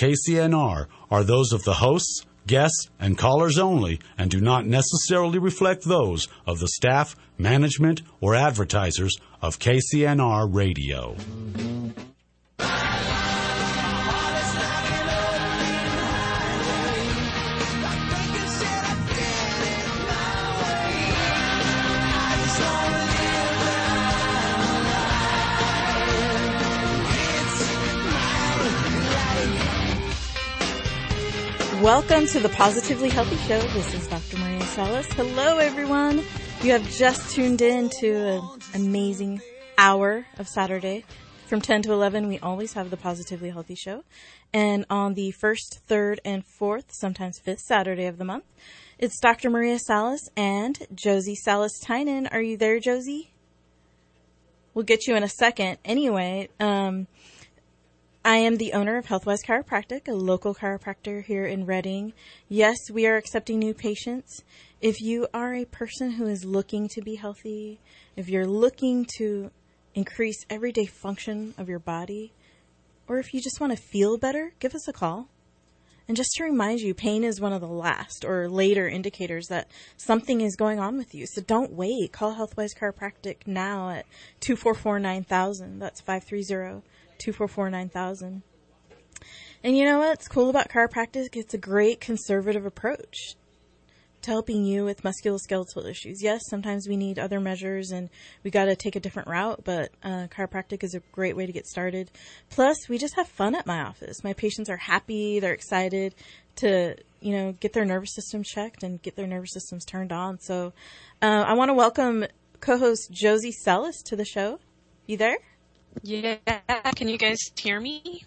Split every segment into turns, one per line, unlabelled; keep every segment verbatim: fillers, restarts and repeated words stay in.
K C N R are those of the hosts, guests, and callers only and do not necessarily reflect those of the staff, management, or advertisers of K C N R Radio.
Welcome to the Positively Healthy Show. This is Doctor Maria Salas. Hello, everyone. You have just tuned in to an amazing hour of Saturday. From ten to eleven, we always have the Positively Healthy Show. And on the first, third, and fourth, sometimes fifth Saturday of the month, it's Doctor Maria Salas and Josie Salas-Tynan. Are you there, Josie? We'll get you in a second. Anyway, um... I am the owner of Healthwise Chiropractic, a local chiropractor here in Reading. Yes, we are accepting new patients. If you are a person who is looking to be healthy, if you're looking to increase everyday function of your body, or if you just want to feel better, give us a call. And just to remind you, pain is one of the last or later indicators that something is going on with you. So don't wait. Call Healthwise Chiropractic now at two four four, nine thousand. That's five three zero, two four four, nine thousand. And you know what's cool about chiropractic? It's a great conservative approach to helping you with musculoskeletal issues. Yes, sometimes we need other measures and we got to take a different route, but uh, chiropractic is a great way to get started. Plus, we just have fun at my office. My patients are happy. They're excited to, you know, get their nervous system checked and get their nervous systems turned on. So uh, I want to welcome co-host Josie Salas to the show. You there?
Yeah, can you guys hear me?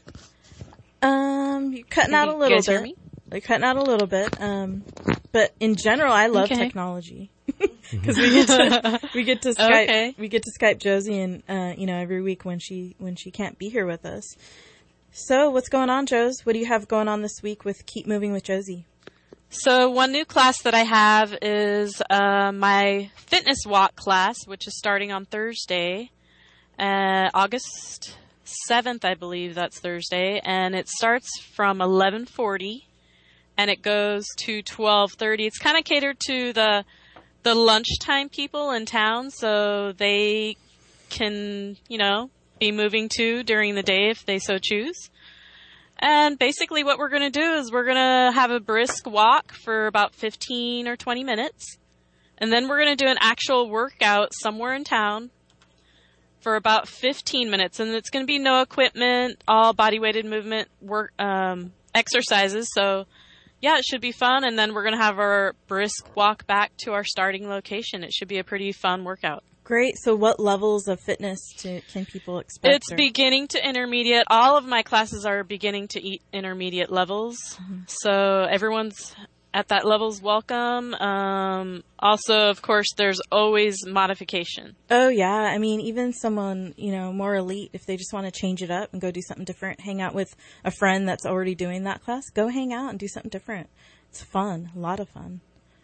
Um, you're cutting
can
out a little
bit. Hear me?
You're cutting out a little bit. Um, but in general, I love
okay.
technology because we get to we get to Skype
okay.
we get to Skype Josie and uh, you know, every week when she when she can't be here with us. So what's going on, Josie? What do you have going on this week with Keep Moving with Josie?
So one new class that I have is uh, my fitness walk class, which is starting on Thursday. Uh, August seventh, I believe that's Thursday, and it starts from eleven forty, and it goes to twelve thirty. It's kind of catered to the the lunchtime people in town, so they can, you know, be moving to during the day if they so choose. And basically what we're going to do is we're going to have a brisk walk for about fifteen or twenty minutes, and then we're going to do an actual workout somewhere in town for about fifteen minutes, and it's going to be no equipment, all body-weighted movement work um, exercises. So, yeah, it should be fun, and then we're going to have our brisk walk back to our starting location. It should be a pretty fun workout.
Great. So what levels of fitness to, can people expect?
It's or? beginning to intermediate. All of my classes are beginning to eat intermediate levels, mm-hmm. so everyone's at that level's welcome. Um, also, of course, there's always modification.
Oh, yeah. I mean, even someone, you know, more elite, if they just want to change it up and go do something different, hang out with a friend that's already doing that class, go hang out and do something different. It's fun. A lot of fun.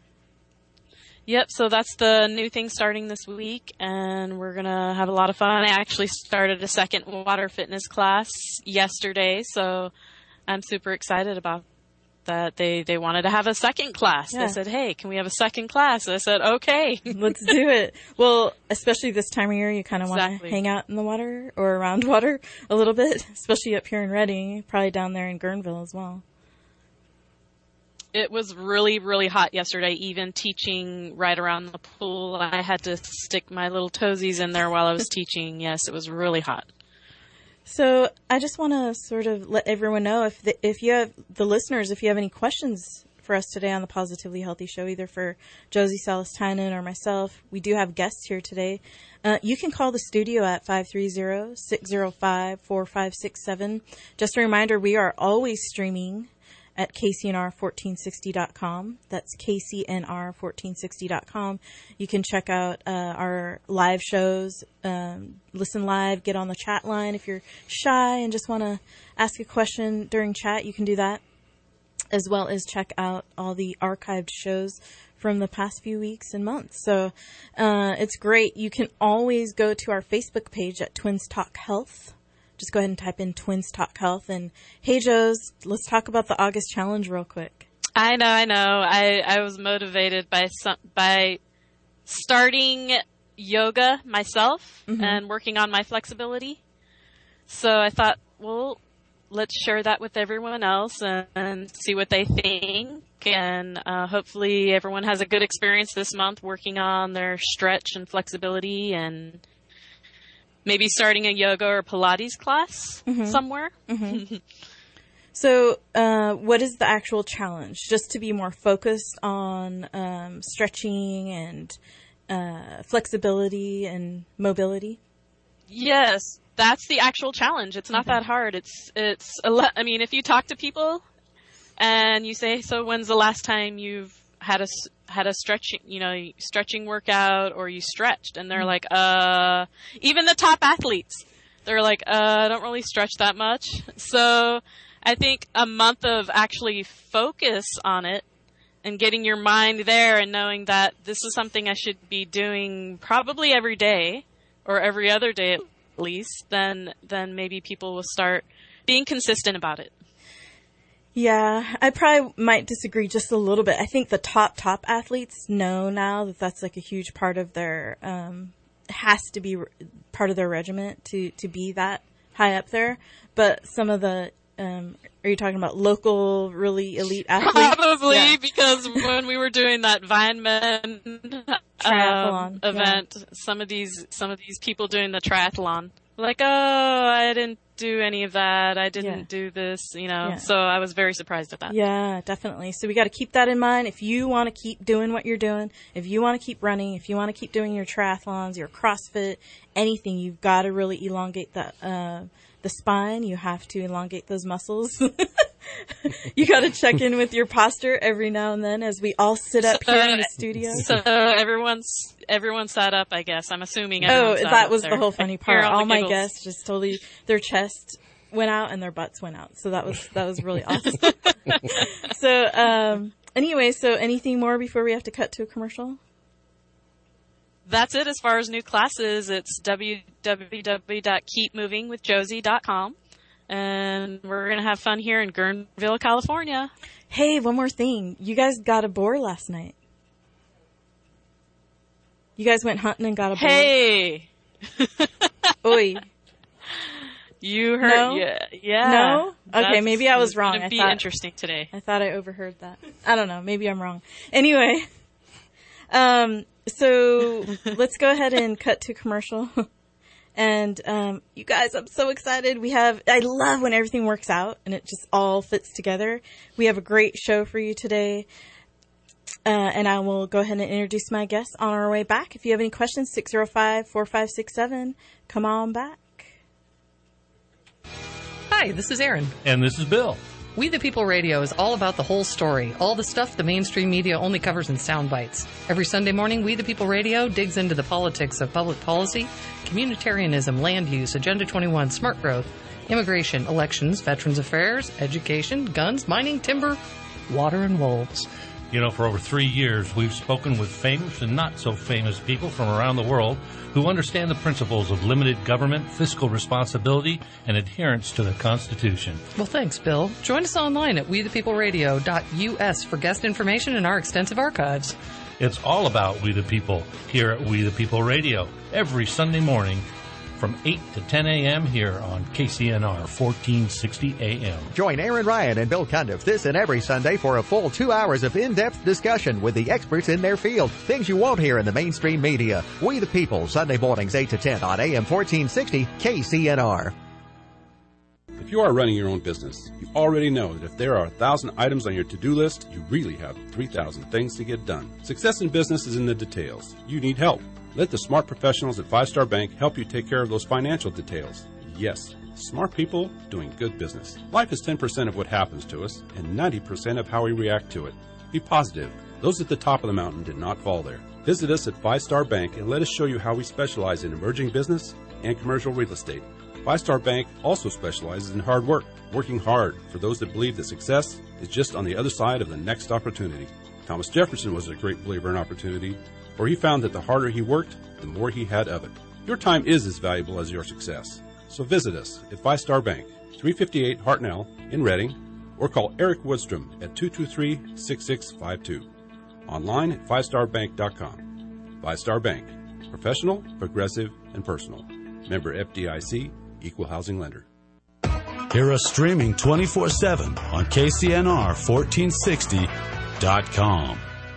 Yep. So that's the new thing starting this week, and we're going to have a lot of fun. I actually started a second water fitness class yesterday, so I'm super excited about that. They, they wanted to have a second class. Yeah. They said, hey, can we have a second class? I said, okay.
Let's do it. Well, especially this time of year, you kind of
exactly.
want to hang out in the water or around water a little bit, especially up here in Reading, probably down there in Guerneville as well.
It was really, really hot yesterday, even teaching right around the pool. I had to stick my little toesies in there while I was teaching. Yes, it was really hot.
So I just want to sort of let everyone know, if the, if you have, the listeners, if you have any questions for us today on the Positively Healthy Show, either for Josie Salas-Tynan or myself, we do have guests here today. Uh, you can call the studio at five three zero, six zero five, four five six seven. Just a reminder, we are always streaming at K C N R fourteen sixty dot com. That's K C N R fourteen sixty dot com. You can check out uh, our live shows, um, listen live, get on the chat line. If you're shy and just want to ask a question during chat, you can do that, as well as check out all the archived shows from the past few weeks and months. So uh, it's great. You can always go to our Facebook page at Twins Talk Health. just go ahead and type in Twins Talk Health. And hey, Joes, let's talk about the August challenge real quick.
I know, I know. I, I was motivated by some, by starting yoga myself mm-hmm. and working on my flexibility. So I thought, well, let's share that with everyone else and, and see what they think. And uh, hopefully everyone has a good experience this month working on their stretch and flexibility and maybe starting a yoga or Pilates class mm-hmm. somewhere.
Mm-hmm. So uh, what is the actual challenge? Just to be more focused on um, stretching and uh, flexibility and mobility?
Yes, that's the actual challenge. It's not okay. that hard. It's, it's a le- I mean, if you talk to people and you say, so when's the last time you've had a, had a stretching, you know, stretching workout or you stretched? And they're mm-hmm. like, uh, even the top athletes, they're like, uh, I don't really stretch that much. So I think a month of actually focus on it and getting your mind there and knowing that this is something I should be doing probably every day or every other day at least, then then maybe people will start being consistent about it.
Yeah, I probably might disagree just a little bit. I think the top, top athletes know now that that's like a huge part of their, um, has to be part of their regiment to, to be that high up there. But some of the, um, are you talking about local, really elite athletes?
Probably, yeah. Because when we were doing that Vineman um, event, yeah. some of these, some of these people doing the triathlon, like, oh, I didn't do any of that. I didn't yeah. do this, you know. Yeah. So I was very surprised at that.
Yeah, definitely. So we got to keep that in mind. If you want to keep doing what you're doing, if you want to keep running, if you want to keep doing your triathlons, your CrossFit, anything, you've got to really elongate the uh, the spine. You have to elongate those muscles. You got to check in with your posture every now and then as we all sit up so, here in the studio.
So everyone's everyone's sat up, I guess. I'm assuming everyone's
Oh,
sat
that
up
was
there.
The whole funny part. All, all my
giggles.
guests just totally, their chest went out and their butts went out. So that was that was really awesome. So um, anyway, so anything more before we have to cut to a commercial?
That's it as far as new classes. It's w w w dot keep moving with josie dot com. And we're going to have fun here in Guerneville, California.
Hey, one more thing. You guys got a boar last night. You guys went hunting and got a boar.
Hey!
Oi.
You heard,
no?
yeah. yeah.
No? Okay,
That's,
maybe I was wrong.
It's going to be
thought,
interesting today.
I thought I overheard that. I don't know. Maybe I'm wrong. Anyway. Um, so let's go ahead and cut to commercial. And, um, you guys, I'm so excited. We have, I love when everything works out and it just all fits together. We have a great show for you today. Uh, and I will go ahead and introduce my guests on our way back. If you have any questions, six oh five, four five six seven, come on back.
Hi, this is Erin.
And this is Bill.
We the People Radio is all about the whole story, all the stuff the mainstream media only covers in sound bites. Every Sunday morning, We the People Radio digs into the politics of public policy, communitarianism, land use, Agenda twenty-one, smart growth, immigration, elections, veterans affairs, education, guns, mining, timber, water, and wolves.
You know, for over three years, we've spoken with famous and not so famous people from around the world who understand the principles of limited government, fiscal responsibility, and adherence to the Constitution.
Well, thanks, Bill. Join us online at we the people radio dot u s for guest information and our extensive archives.
It's all about We the People here at We the People Radio every Sunday morning from eight to ten a.m. here on K C N R fourteen sixty A M.
Join Aaron Ryan and Bill Cundiff this and every Sunday for a full two hours of in-depth discussion with the experts in their field. Things you won't hear in the mainstream media. We the People, Sunday mornings eight to ten on A M fourteen sixty K C N R.
If you are running your own business, you already know that if there are a thousand items on your to-do list, you really have three thousand things to get done. Success in business is in the details. You need help. Let the smart professionals at Five Star Bank help you take care of those financial details. Yes, smart people doing good business. Life is ten percent of what happens to us and ninety percent of how we react to it. Be positive. Those at the top of the mountain did not fall there. Visit us at Five Star Bank and let us show you how we specialize in emerging business and commercial real estate. Five Star Bank also specializes in hard work, working hard for those that believe that success is just on the other side of the next opportunity. Thomas Jefferson was a great believer in opportunity, for he found that the harder he worked, the more he had of it. Your time is as valuable as your success. So visit us at Five Star Bank, three fifty-eight Hartnell in Reading, or call Eric Woodstrom at two two three, six six five two. Online at five star bank dot com. Five Star Bank, professional, progressive, and personal. Member F D I C, Equal Housing Lender.
Hear us streaming twenty-four seven on K C N R fourteen sixty dot com.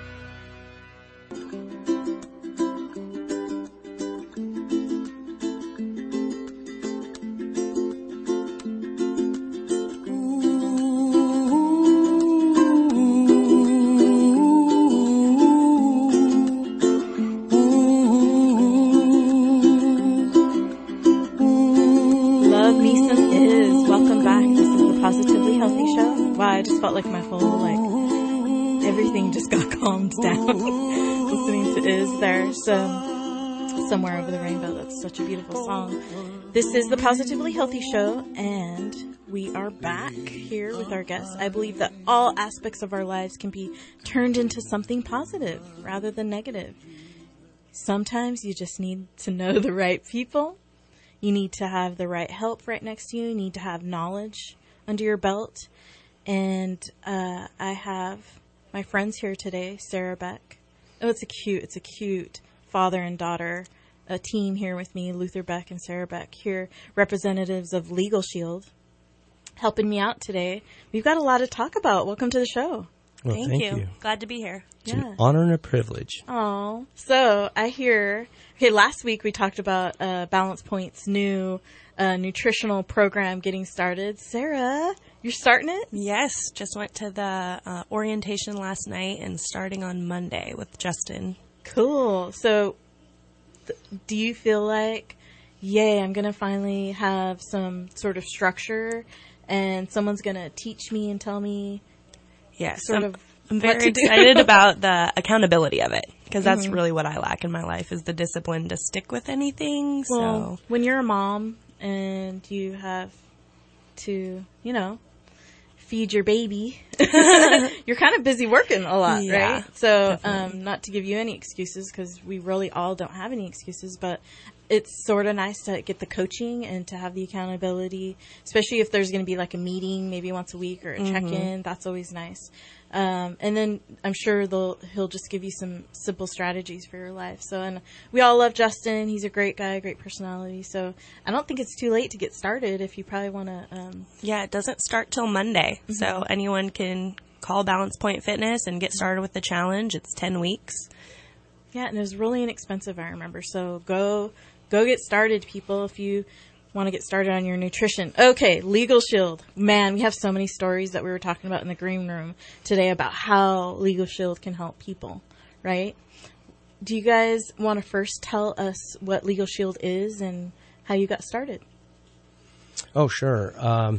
Like my whole, like, everything just got calmed down listening to Is there. So, Somewhere Over the Rainbow. That's such a beautiful song. This is the Positively Healthy Show, and we are back here with our guests. I believe that all aspects of our lives can be turned into something positive rather than negative. Sometimes you just need to know the right people. You need to have the right help right next to you. You need to have knowledge under your belt. And uh, I have my friends here today, Sarah Beck. Oh, it's a cute, it's a cute father and daughter a team here with me, Luther Beck and Sarah Beck, here, representatives of Legal Shield, helping me out today. We've got a lot to talk about. Welcome to the show.
Well,
thank,
thank
you.
you.
Glad to be here.
It's
Yeah.
an honor and a privilege.
Oh, so I hear, okay, last week we talked about uh, Balance Point's new uh, nutritional program getting started. Sarah, you're starting it?
Yes, just went to the uh, orientation last night and starting on Monday with Justin.
Cool. So th- do you feel like, yay, I'm going to finally have some sort of structure and someone's going to teach me and tell me
Yes,
sort
I'm,
of
I'm
what
very
to
excited
do?
about the accountability of it because that's
Mhm.
really what I lack in my life is the discipline to stick with anything.
Well,
So
when you're a mom and you have to, you know, feed your baby, you're kind of busy working a lot,
Yeah,
right? So,
definitely.
um, not to give you any excuses because we really all don't have any excuses, but it's sort of nice to get the coaching and to have the accountability, especially if there's going to be like a meeting maybe once a week or a
Mhm.
check-in. That's always nice. Um, and then I'm sure they'll, he'll just give you some simple strategies for your life. So, and we all love Justin. He's a great guy, great personality. So I don't think it's too late to get started if you probably want to. Um,
yeah, it doesn't start till Monday.
Mhm.
So anyone can call Balance Point Fitness and get started with the challenge. It's ten weeks.
yeah, and it was really inexpensive, I remember. So go, go get started, people, if you want to get started on your nutrition. Okay, Legal Shield. Man, we have so many stories that we were talking about in the green room today about how Legal Shield can help people, right? Do you guys want to first tell us what Legal Shield is and how you got started?
Oh, sure. Um,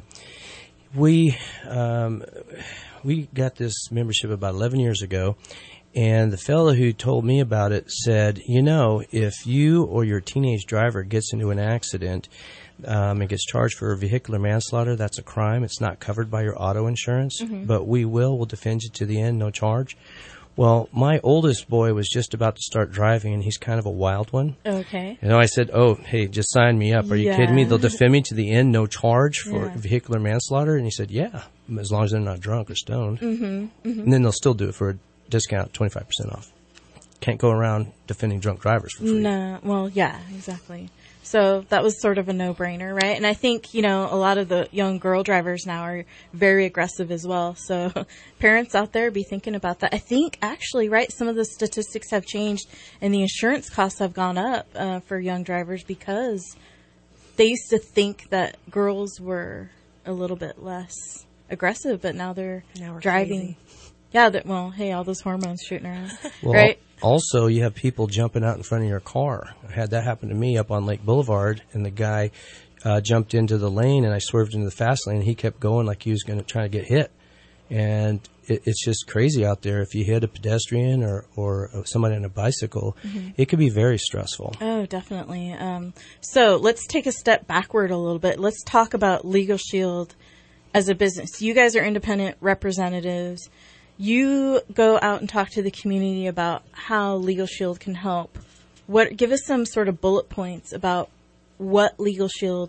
we um, we got this membership about eleven years ago, and the fellow who told me about it said, you know, if you or your teenage driver gets into an accident um, and gets charged for vehicular manslaughter, that's a crime. It's not covered by your auto insurance,
Mhm.
but we will. We'll defend you to the end, no charge. Well, my oldest boy was just about to start driving, and he's kind of a wild one.
Okay.
You know, I said, oh, hey, just sign me up. Are you
Yeah.
kidding me? They'll defend me to the end, no charge for
Yeah.
vehicular manslaughter? And he said, yeah, as long as they're not drunk or stoned.
Mm-hmm. Mm-hmm.
And then they'll still do it for a discount, twenty-five percent off. Can't go around defending drunk drivers for free.
No, well, yeah, exactly. So that was sort of a no-brainer, right? And I think, you know, a lot of the young girl drivers now are very aggressive as well. So parents out there, be thinking about that. I think actually, right, some of the statistics have changed and the insurance costs have gone up uh, for young drivers because they used to think that girls were a little bit less aggressive, but now they're
Now we're
driving.
crazy.
Yeah, that, well, hey, all those hormones shooting around,
Well,
right?
also, you have people jumping out in front of your car. I had that happen to me up on Lake Boulevard, and the guy uh, jumped into the lane, and I swerved into the fast lane, and he kept going like he was going to try to get hit. And it, it's just crazy out there. If you hit a pedestrian or, or somebody on a bicycle,
Mhm.
it could be very stressful.
Oh, definitely. Um, so let's take a step backward a little bit. Let's talk about Legal Shield as a business. You guys are independent representatives. You go out and talk to the community about how Legal Shield can help. What? Give us some sort of bullet points about what Legal Shield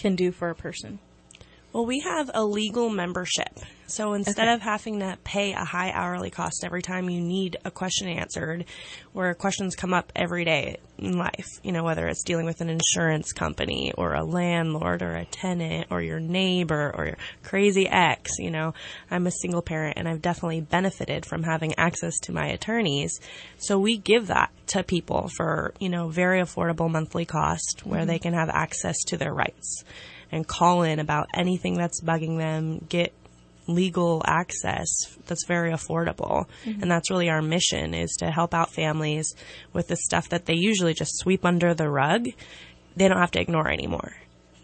can do for a person?
Well, we have a legal membership. So instead
Okay.
of having to pay a high hourly cost every time you need a question answered, where questions come up every day in life, you know, whether it's dealing with an insurance company or a landlord or a tenant or your neighbor or your crazy ex, you know, I'm a single parent and I've definitely benefited from having access to my attorneys. So we give that to people for, you know, very affordable monthly cost where
Mhm.
they can have access to their rights and call in about anything that's bugging them, get legal access that's very affordable.
Mhm.
And that's really our mission, is to help out families with the stuff that they usually just sweep under the rug. They don't have to ignore anymore.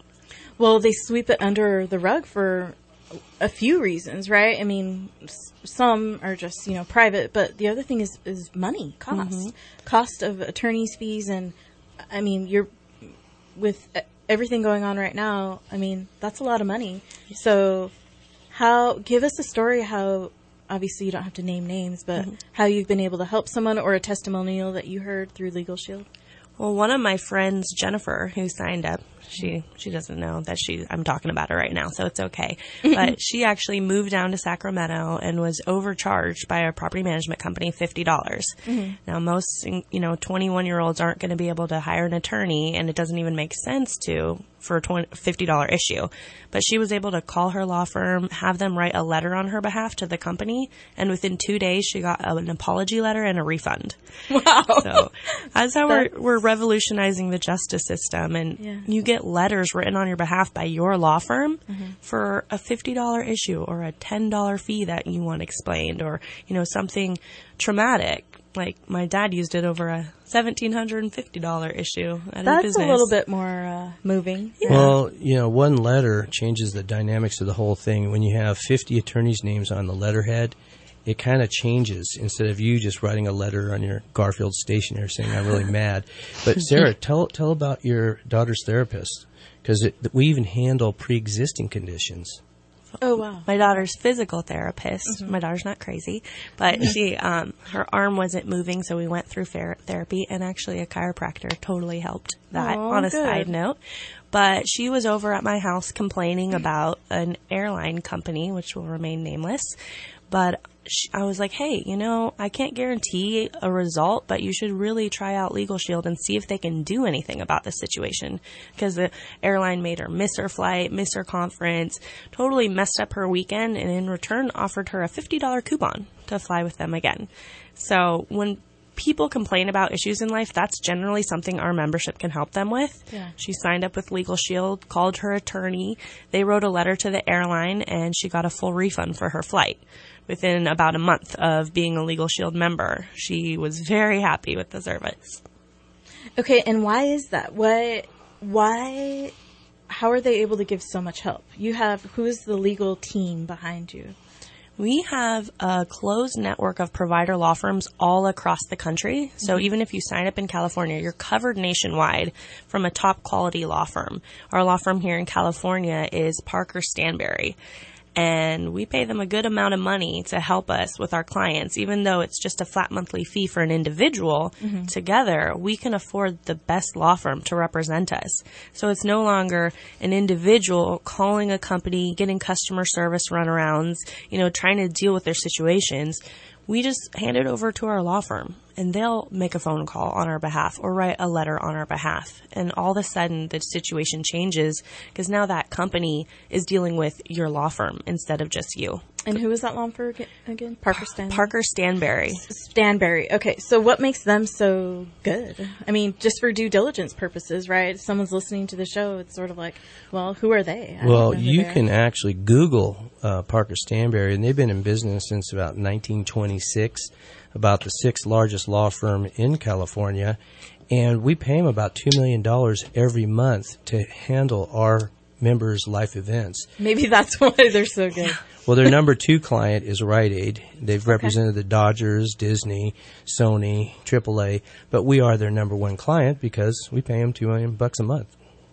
Well, they sweep it under the rug for a few reasons, right? I mean, s- some are just, you know, private, but the other thing is, is money, cost.
Mhm.
Cost of attorney's fees. And, I mean, you're, with everything going on right now, I mean, that's a lot of money. So, how, give us a story how, obviously you don't have to name names, but
Mhm.
how you've been able to help someone, or a testimonial that you heard through Legal Shield.
Well, one of my friends, Jennifer, who signed up, she she doesn't know that she I'm talking about her right now, so it's okay. But she actually moved down to Sacramento and was overcharged by a property management company fifty dollars.
Mhm.
Now, most you know twenty-one-year-olds aren't going to be able to hire an attorney, and it doesn't even make sense to for a fifty dollars issue. But she was able to call her law firm, have them write a letter on her behalf to the company, and within two days she got an apology letter and a refund.
Wow.
So that's how we're, we're revolutionizing the justice system. And
Yeah.
you get letters written on your behalf by your law firm
Mhm.
for a fifty dollars issue or a ten dollars fee that you want explained, or, you know, something traumatic. Like my dad used it over a one thousand seven hundred fifty dollars issue at his
That's
business.
a little bit more uh, moving.
Well, you know, one letter changes the dynamics of the whole thing. When you have fifty attorneys' names on the letterhead, it kind of changes. Instead of you just writing a letter on your Garfield stationery saying, I'm really mad. But Sarah, tell tell about your daughter's therapist, because we even handle pre-existing conditions.
Oh, wow.
My daughter's physical therapist.
Mhm.
My daughter's not crazy, but she, um, her arm wasn't moving, so we went through ther- therapy, and actually a chiropractor totally helped that.
Aw,
on a
good.
side note. But she was over at my house complaining about an airline company, which will remain nameless. But sh- I was like, hey, you know, I can't guarantee a result, but you should really try out Legal Shield and see if they can do anything about this situation. Because the airline made her miss her flight, miss her conference, totally messed up her weekend, and in return offered her a fifty dollars coupon to fly with them again. So when people complain about issues in life, that's generally something our membership can help them with.
Yeah.
She signed up with Legal Shield, called her attorney. They wrote a letter to the airline, and she got a full refund for her flight within about a month of being a Legal Shield member. She was very happy with the service.
Okay, and why is that? What, why, how are they able to give so much help? You have, who is the legal team behind you?
We have a closed network of provider law firms all across the country. So
Mhm.
even if you sign up in California, you're covered nationwide from a top quality law firm. Our law firm here in California is Parker Stanberry. And we pay them a good amount of money to help us with our clients. Even though it's just a flat monthly fee for an individual,
Mhm.
together we can afford the best law firm to represent us. So it's no longer an individual calling a company, getting customer service runarounds, you know, trying to deal with their situations. We just hand it over to our law firm, and they'll make a phone call on our behalf or write a letter on our behalf. And all of a sudden, the situation changes because now that company is dealing with your law firm instead of just you.
And who is that law firm again? Parker Stanberry?
Parker Stanberry.
Stanberry. Okay, so what makes them so good? I mean, just for due diligence purposes, right? If someone's listening to the show, it's sort of like, well, who are they? I don't
Well,
know who
you
they are.
can actually Google uh, Parker Stanberry, and they've been in business since about nineteen twenty-six, about the sixth largest law firm in California, and we pay them about two million dollars every month to handle our members' life events.
Maybe that's why they're so good.
Well, their number two client is Rite Aid. They've represented the Dodgers, Disney, Sony, triple A, but we are their number one client because we pay them two million bucks a month.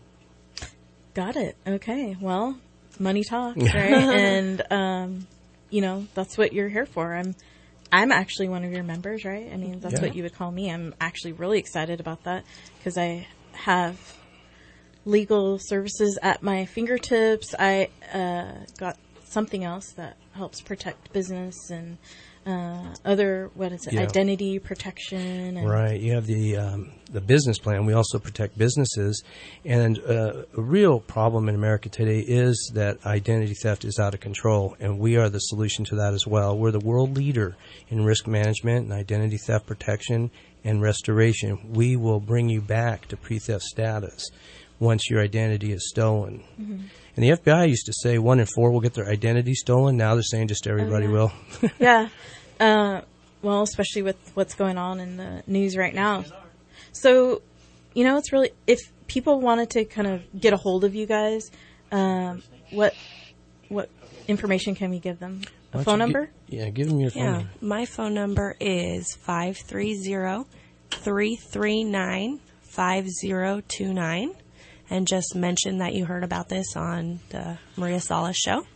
Got it. Okay. Well, money talks, right? And um, you know, that's what you're here for. I'm I'm actually one of your members, right? I mean, that's
Yeah.
what you would call me. I'm actually really excited about that because I have legal services at my fingertips. I uh, got something else that helps protect business and uh, other, what is it,
Yeah.
identity protection. And
Right. You have the um, the business plan. We also protect businesses. And uh, a real problem in America today is that identity theft is out of control, and we are the solution to that as well. We're the world leader in risk management and identity theft protection and restoration. We will bring you back to pre-theft status once your identity is stolen.
Mm-hmm.
And the F B I used to say one in four will get their identity stolen. Now they're saying just everybody
Oh, yeah.
will.
yeah. Uh, well, especially with what's going on in the news right now. So, you know, it's really, if people wanted to kind of get a hold of you guys, um, what what information can we give them? A
Why
phone
don't you
number?
gi- yeah, give them your phone
Yeah,
number.
my phone number is five three zero, three three nine, five zero two nine. And just mention that you heard about this on the Maria Salas show.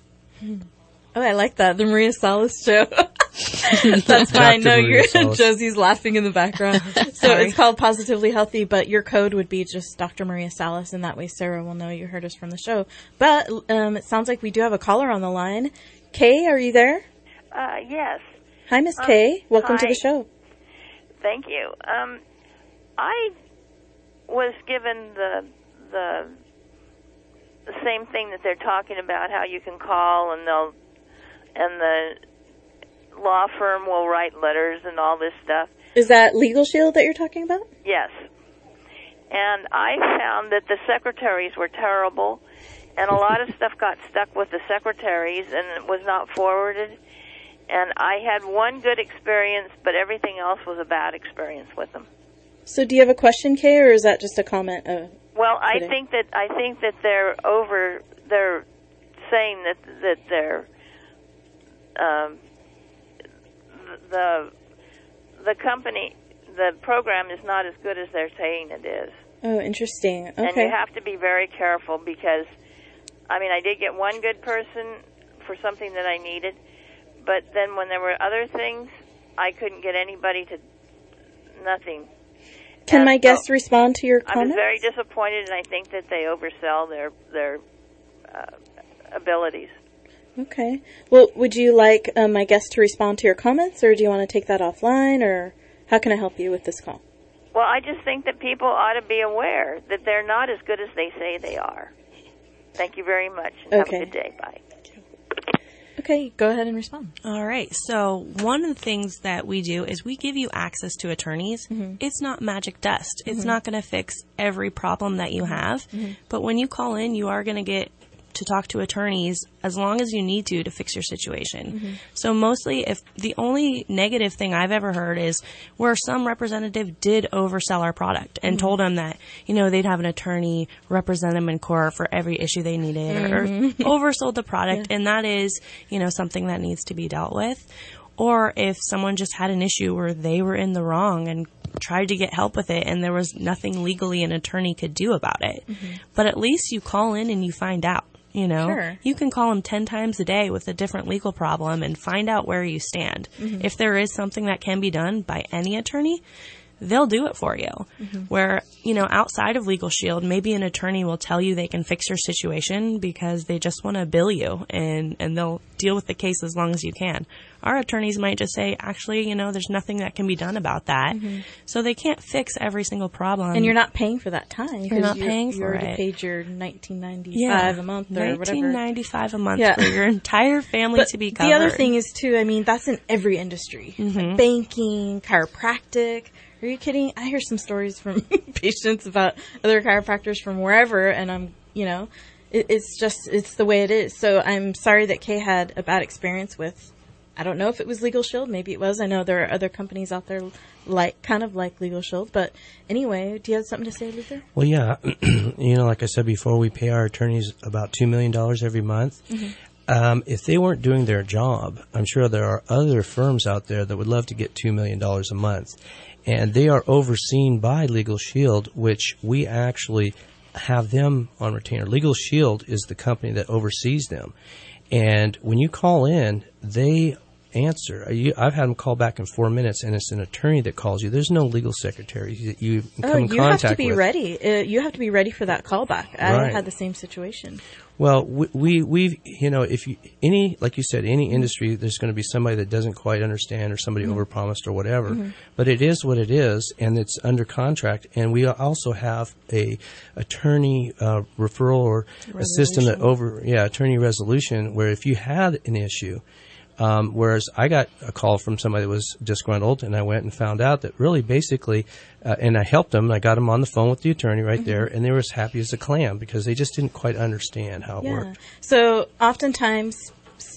Oh, I like that. The Maria Salas show. That's fine. No,
Doctor Maria
you're
Salas.
Josie's laughing in the background. So
Sorry.
it's called Positively Healthy, but your code would be just Doctor Maria Salas, and that way Sarah will know you heard us from the show. But um, it sounds like we do have a caller on the line. Kay, are you there?
Uh, yes.
Hi, Miss
Um,
Kay. Welcome to
hi.
the show.
Thank you. Um, I was given the the the same thing that they're talking about, how you can call and they'll and the law firm will write letters and all this stuff.
Is that Legal Shield that you're talking about?
Yes. And I found that the secretaries were terrible, and a lot of stuff got stuck with the secretaries and it was not forwarded. And I had one good experience, but everything else was a bad experience with them.
So do you have a question, Kay, or is that just a comment? Of
Well, I
today?
think that I think that they're over. They're saying that that they're um, the the company, the program is not as good as they're saying it is.
Oh, interesting. Okay.
And you have to be very careful because, I mean, I did get one good person for something that I needed, but then when there were other things, I couldn't get anybody to, nothing.
Can
And
my
so
guest respond to your
I was
comments?
very disappointed, and I think that they oversell their, their uh, abilities.
Okay. Well, would you like um, my guest to respond to your comments, or do you want to take that offline, or how can I help you with this call?
Well, I just think that people ought to be aware that they're not as good as they say they are. Thank you very much, and
Okay.
have a good day. Bye.
Okay, go ahead and respond.
All right. So one of the things that we do is we give you access to attorneys.
Mm-hmm.
It's not magic dust. It's not going to fix every problem that you have.
Mm-hmm.
But when you call in, you are going to get to talk to attorneys as long as you need to to fix your situation.
Mm-hmm.
So mostly, if the only negative thing I've ever heard is where some representative did oversell our product and
Mm-hmm.
told them that, you know, they'd have an attorney represent them in court for every issue they needed
Mm-hmm.
or, or oversold the product. And that is, you know, something that needs to be dealt with. Or if someone just had an issue where they were in the wrong and tried to get help with it and there was nothing legally an attorney could do about it.
Mm-hmm.
But at least you call in and you find out. You know,
Sure.
you can call them ten times a day with a different legal problem and find out where you stand.
Mm-hmm.
If there is something that can be done by any attorney, they'll do it for you.
Mm-hmm.
Where, you know, outside of Legal Shield, maybe an attorney will tell you they can fix your situation because they just want to bill you and, and they'll deal with the case as long as you can. Our attorneys might just say, actually, you know, there's nothing that can be done about that.
Mm-hmm.
So they can't fix every single problem.
And you're not paying for that time.
You're not
you,
paying
you
for
already
it.
paid your nineteen ninety-five
yeah,
a month or whatever.
nineteen ninety-five a month
Yeah.
for your entire family
But
to be covered.
the other thing is, too, I mean, that's in every industry.
Mm-hmm.
Like banking, chiropractic. Are you kidding? I hear some stories from patients about other chiropractors from wherever, and I'm, you know, it, it's just, it's the way it is. So I'm sorry that Kay had a bad experience with, I don't know if it was Legal Shield. Maybe it was. I know there are other companies out there like, kind of like Legal Shield. But anyway, do you have something to say, Luther?
Well, yeah. You know, like I said before, we pay our attorneys about two million dollars every month.
Mm-hmm.
Um, if they weren't doing their job, I'm sure there are other firms out there that would love to get two million dollars a month. And they are overseen by Legal Shield, which we actually have them on retainer. Legal Shield is the company that oversees them. And when you call in, they answer. You, I've had them call back in four minutes, and it's an attorney that calls you. There's no legal secretary that you come
oh,
in
you
contact
have to be
with.
ready. Uh, you have to be ready for that callback. I
Right.
had the same situation.
Well, we, we we've you know if you any like you said any industry, there's going to be somebody that doesn't quite understand or somebody
Mhm.
overpromised or whatever.
Mhm.
But it is what it is, and it's under contract. And we also have a attorney uh, referral or a system that over yeah attorney resolution where if you had an issue. Um, whereas I got a call from somebody that was disgruntled, and I went and found out that really basically, uh, and I helped them. I got them on the phone with the attorney right
Mm-hmm.
there, and they were as happy as a clam because they just didn't quite understand how it
Yeah.
worked.
So oftentimes,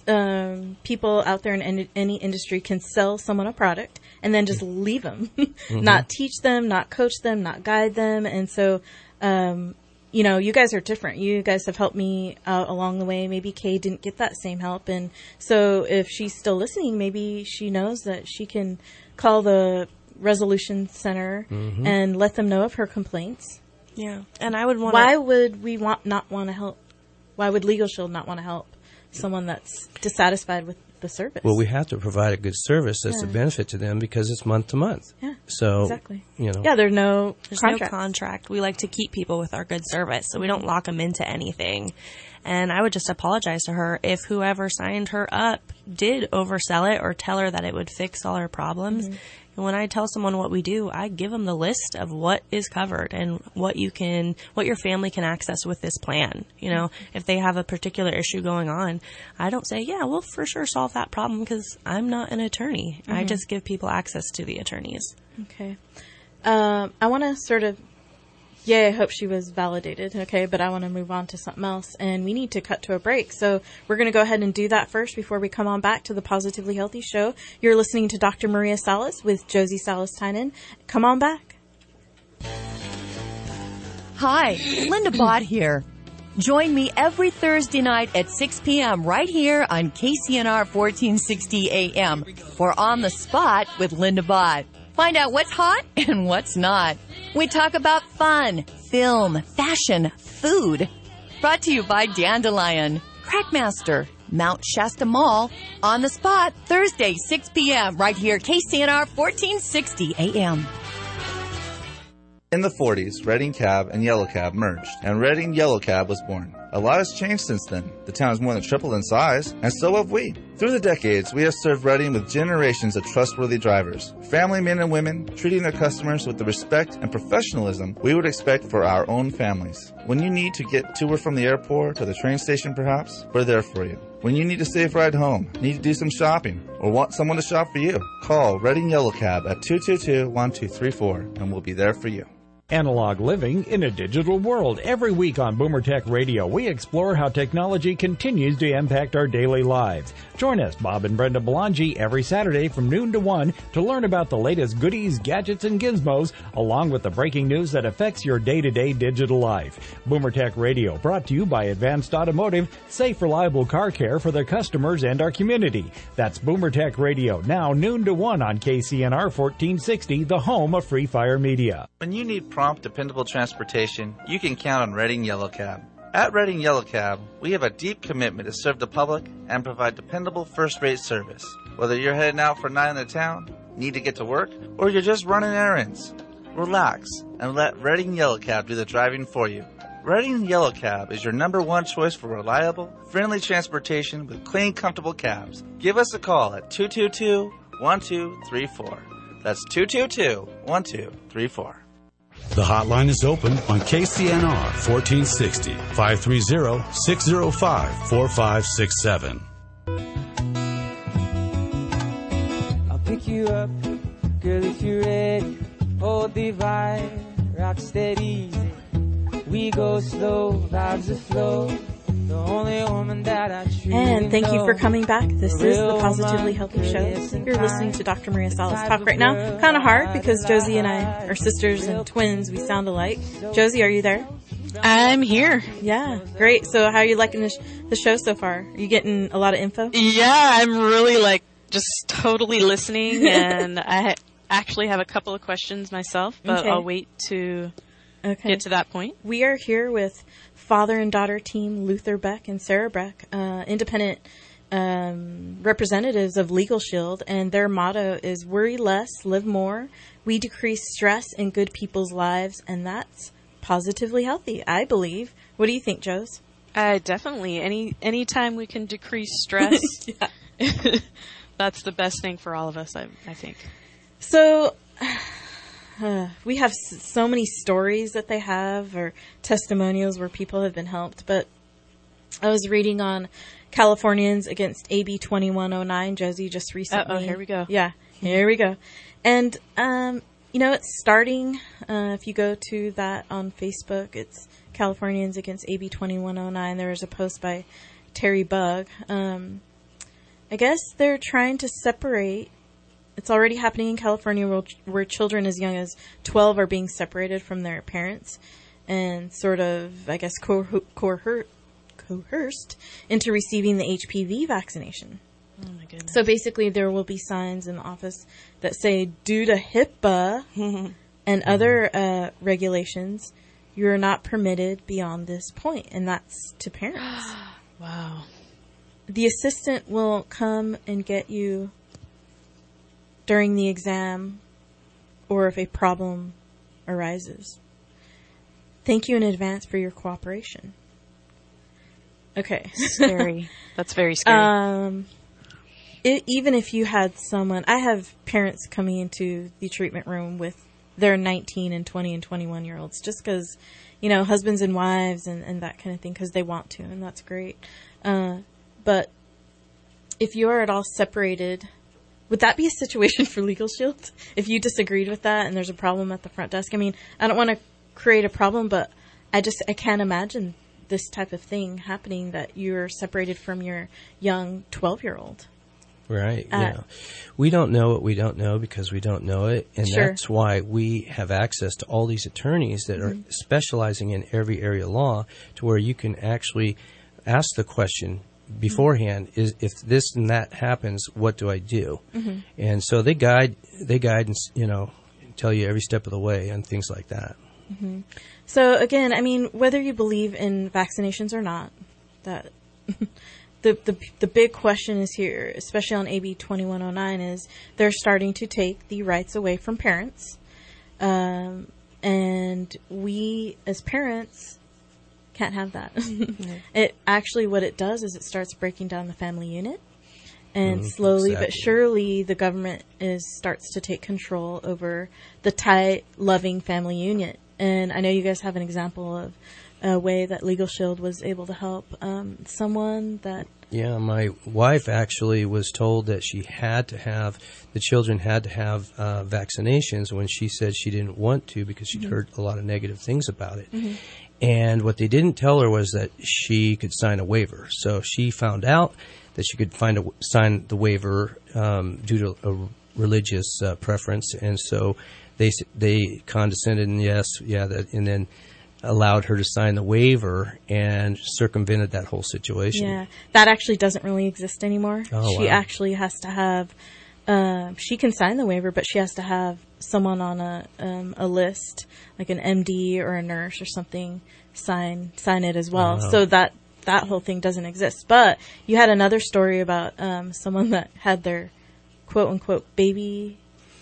um, people out there in any, any industry can sell someone a product and then just leave them,
Mhm.
not teach them, not coach them, not guide them. And so, um, you know, you guys are different. You guys have helped me out along the way. Maybe Kay didn't get that same help. And so if she's still listening, maybe she knows that she can call the resolution center
Mhm.
and let them know of her complaints.
Yeah. And I would want
Why would we want not want to help? Why would Legal Shield not want to help someone that's dissatisfied with the service?
Well, we have to provide a good service that's
Yeah.
a benefit to them because it's month to month.
Yeah,
So,
exactly.
you know.
Yeah, there's no
There's
contract.
no contract. We like to keep people with our good service, so we don't lock them into anything. And I would just apologize to her if whoever signed her up did oversell it or tell her that it would fix all her problems.
Mhm.
And when I tell someone what we do, I give them the list of what is covered and what you can, what your family can access with this plan. You know, if they have a particular issue going on, I don't say, yeah, we'll for sure solve that problem because I'm not an attorney. I
Mhm.
just give people access to the attorneys.
Okay. Um, I want to sort of, yeah, I hope she was validated, okay, but I want to move on to something else, and we need to cut to a break. So we're going to go ahead and do that first before we come on back to the Positively Healthy Show. You're listening to Doctor Maria Salas with Josie Salas-Tynan. Come on back.
Hi, Linda Bott here. Join me every Thursday night at six p.m. right here on K C N R fourteen sixty A M for On the Spot with Linda Bott. Find out what's hot and what's not. We talk about fun, film, fashion, food. Brought to you by Dandelion, Crackmaster, Mount Shasta Mall. On the Spot, Thursday, six p.m. right here, K C N R fourteen sixty A M.
In the forties, Reading Cab and Yellow Cab merged, and Reading Yellow Cab was born. A lot has changed since then. The town has more than tripled in size, and so have we. Through the decades, we have served Reading with generations of trustworthy drivers, family men and women, treating their customers with the respect and professionalism we would expect for our own families. When you need to get to or from the airport or the train station perhaps, we're there for you. When you need a safe ride home, need to do some shopping, or want someone to shop for you, call Reading Yellow Cab at two two two, one two three four, and we'll be there for you.
Analog living in a digital world. Every week on Boomer Tech Radio, we explore how technology continues to impact our daily lives. Join us, Bob and Brenda Belangi, every Saturday from noon to one to learn about the latest goodies, gadgets, and gizmos, along with the breaking news that affects your day-to-day digital life. Boomer Tech Radio, brought to you by Advanced Automotive, safe, reliable car care for their customers and our community. That's Boomer Tech Radio, now noon to one on K C N R fourteen sixty, the home of Free Fire Media.
When you need prompt, dependable transportation, you can count on Reading Yellow Cab. At Reading Yellow Cab, we have a deep commitment to serve the public and provide dependable first-rate service. Whether you're heading out for a night in the town, need to get to work, or you're just running errands, relax and let Reading Yellow Cab do the driving for you. Reading Yellow Cab is your number one choice for reliable, friendly transportation with clean, comfortable cabs. Give us a call at two two two, one two three four. That's two two two, one two three four.
The hotline is open on K C N R fourteen sixty, five three zero, six zero five, four five six seven.
I'll pick you up, girl, if you're ready. Hold the vibe, rock steady easy. We go slow, vibes are flow. The only woman that I truly
And thank you for
know.
coming back. This
A
is the
real
Positively
woman,
Healthy Show.
curious and
You're listening to Doctor Maria Salas talk right now. Kind of hard because Josie and I are sisters and twins. We sound alike. Josie, are you there?
I'm here.
Yeah, great. So how are you liking the, sh- the show so far? Are you getting a lot of info?
Yeah, I'm really like just totally listening, and I ha- actually have a couple of questions myself, but
Okay.
I'll wait to
Okay.
get to that point.
We are here with father and daughter team Luther Beck and Sarah Beck, uh, independent um, representatives of Legal Shield, and their motto is "Worry less, live more. We decrease stress in good people's lives," and that's positively healthy, I believe. What do you think, Joes?
Uh, definitely. Any anytime we can decrease stress, that's the best thing for all of us, I, I think.
So, uh, we have s- so many stories that they have, or testimonials where people have been helped, but I was reading on Californians against A B twenty-one oh nine, Josie, just recently.
Uh-oh, here we go.
Yeah, here we go. And, um, you know, it's starting, uh, if you go to that on Facebook, it's Californians against A B twenty-one oh nine. There was a post by Terry Bug. Um, I guess they're trying to separate. It's already happening in California where, where children as young as twelve are being separated from their parents and sort of, I guess, coer- coer- coerced into receiving the H P V vaccination.
Oh, my goodness.
So basically there will be signs in the office that say, due to HIPAA and other uh, regulations, you're not permitted beyond this point, and that's to parents.
Wow.
The assistant will come and get you during the exam or if a problem arises. Thank you in advance for your cooperation. Okay.
Scary. That's very scary.
Um, it, even if you had someone, I have parents coming into the treatment room with their nineteen and twenty and twenty-one year olds just because, you know, husbands and wives and, and that kind of thing, because they want to, and that's great. Uh, but if you are at all separated, would that be a situation for Legal Shield? If you disagreed with that and there's a problem at the front desk? I mean, I don't want to create a problem, but I just, I can't imagine this type of thing happening, that you're separated from your young twelve-year-old.
Right,
Uh,
yeah. We don't know what we don't know because we don't know it, and
Sure.
that's why we have access to all these attorneys that are
Mhm.
specializing in every area of law, to where you can actually ask the question beforehand, is if this and that happens, what do I do?
Mhm.
And so they guide, they guide and, you know, tell you every step of the way and things like that.
hmm So again, I mean, whether you believe in vaccinations or not, that the the the big question is here, especially on A B twenty-one oh nine, is they're starting to take the rights away from parents, um, and we as parents can't have that. It actually, what it does is it starts breaking down the family unit. And
Mm,
slowly but
exactly.
surely, the government is starts to take control over the tight, loving family unit. And I know you guys have an example of a way that Legal Shield was able to help um, someone that.
Yeah, my wife actually was told that she had to have, the children had to have uh, vaccinations when she said she didn't want to because she'd
Mhm.
heard a lot of negative things about it.
Mhm.
And what they didn't tell her was that she could sign a waiver. So she found out that she could find a, sign the waiver um, due to a religious uh, preference, and so they s- they condescended and yes, yeah, that, and then allowed her to sign the waiver and circumvented that whole situation.
Yeah, that actually doesn't really exist anymore.
Oh,
she
wow.
actually has to have. Uh, she can sign the waiver, but she has to have someone on a um, a list, like an M D or a nurse or something, sign sign it as well.
Wow.
So that that whole thing doesn't exist. But you had another story about um, someone that had their quote unquote baby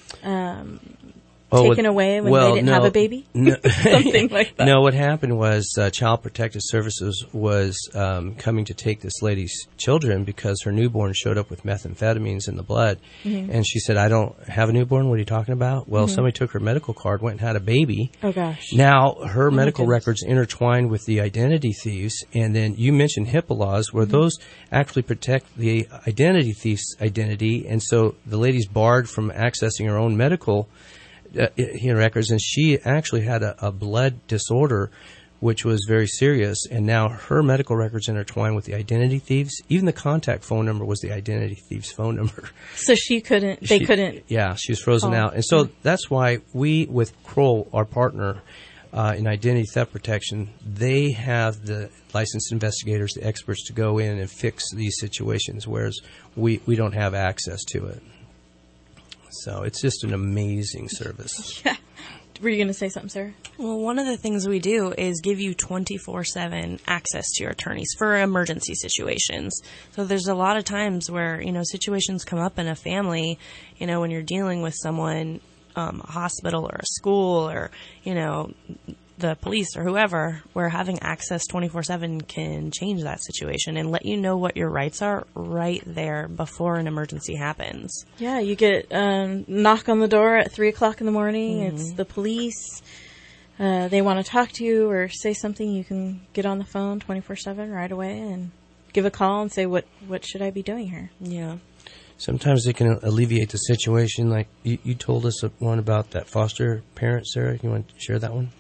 um,
Oh,
taken
what-
away when
well,
they didn't
no,
have a baby,
No,
something like that.
No, what happened was uh, Child Protective Services was um, coming to take this lady's children because her newborn showed up with methamphetamines in the blood.
Mhm.
And she said, I don't have a newborn. What are you talking about? Well,
Mhm.
somebody took her medical card, went and had a baby.
Oh, gosh.
Now, her
Oh, my
medical
goodness.
records intertwined with the identity thieves. And then you mentioned HIPAA laws, where
Mhm.
those actually protect the identity thief's identity. And so the lady's barred from accessing her own medical uh, you know, records. And she actually had a, a blood disorder, which was very serious. And now her medical records intertwined with the identity thieves. Even the contact phone number was the identity thief's phone number.
So she couldn't. They
She-
couldn't.
Yeah, she was frozen
call.
out. And so that's why we, with Kroll, our partner uh, in identity theft protection, they have the licensed investigators, the experts to go in and fix these situations, whereas we, we don't have access to it. So it's just an amazing service.
Yeah. Were you going to say something, Sarah?
Well, one of the things we do is give you twenty-four seven access to your attorneys for emergency situations. So there's a lot of times where, you know, situations come up in a family, you know, when you're dealing with someone, um, a hospital or a school or, you know, the police or whoever, where having access twenty-four seven can change that situation and let you know what your rights are right there before an emergency happens.
Yeah, you get um, knock on the door at three o'clock in the morning.
Mm-hmm.
It's the police. Uh, they want to talk to you or say something. You can get on the phone twenty-four seven right away and give a call and say, what, what should I be doing here?
Yeah.
Sometimes it can alleviate the situation. Like you, you told us one about that foster parent, Sarah. You want to share that one?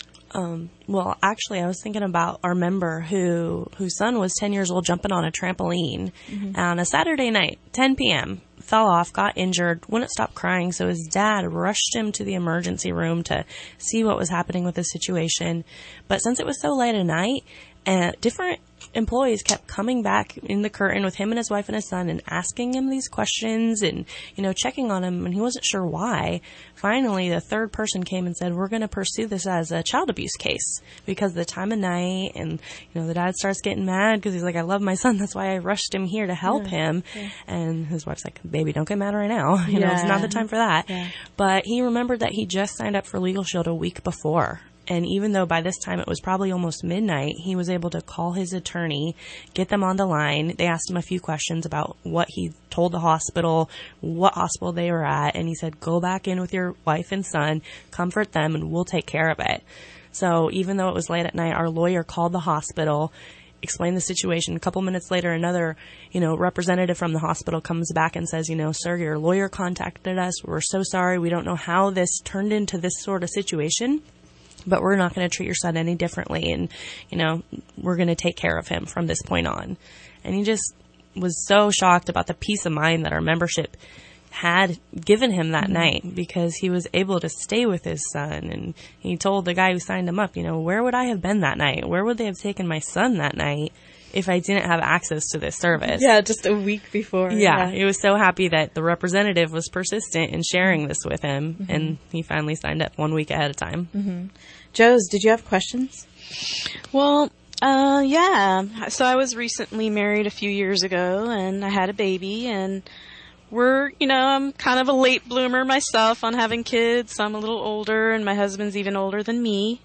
Um, well, actually, I was thinking about our member who whose son was ten years old jumping on a trampoline
Mm-hmm.
on a Saturday night, ten p.m., fell off, got injured, wouldn't stop crying, so his dad rushed him to the emergency room to see what was happening with the situation. But since it was so late at night, uh, different employees kept coming back in the curtain with him and his wife and his son and asking him these questions and, you know, checking on him, and he wasn't sure why. Finally, the third person came and said, we're going to pursue this as a child abuse case because of the time of night. And, you know, the dad starts getting mad because he's like, I love my son. That's why I rushed him here to help
Yeah.
him.
Yeah.
And his wife's like, baby, don't get mad right now. You know, it's not the time for that.
Yeah.
But he remembered that he just signed up for Legal Shield a week before. And even though by this time it was probably almost midnight, he was able to call his attorney, get them on the line. They asked him a few questions about what he told the hospital, what hospital they were at. And he said, go back in with your wife and son, comfort them, and we'll take care of it. So even though it was late at night, our lawyer called the hospital, explained the situation. A couple minutes later, another, you know, representative from the hospital comes back and says, you know, sir, your lawyer contacted us. We're so sorry. We don't know how this turned into this sort of situation, but we're not going to treat your son any differently. And, you know, we're going to take care of him from this point on. And he just was so shocked about the peace of mind that our membership had given him that mm-hmm. night, because he was able to stay with his son. And he told the guy who signed him up, you know, where would I have been that night? Where would they have taken my son that night if I didn't have access to this service?
Yeah, just a week before.
Yeah,
yeah.
he was so happy that the representative was persistent in sharing this with him,
Mm-hmm.
and he finally signed up one week ahead of time.
Mm-hmm. Joes, did you have questions?
Well, uh, yeah. So I was recently married a few years ago, and I had a baby, and we're, you know, I'm kind of a late bloomer myself on having kids. So I'm a little older, and my husband's even older than me.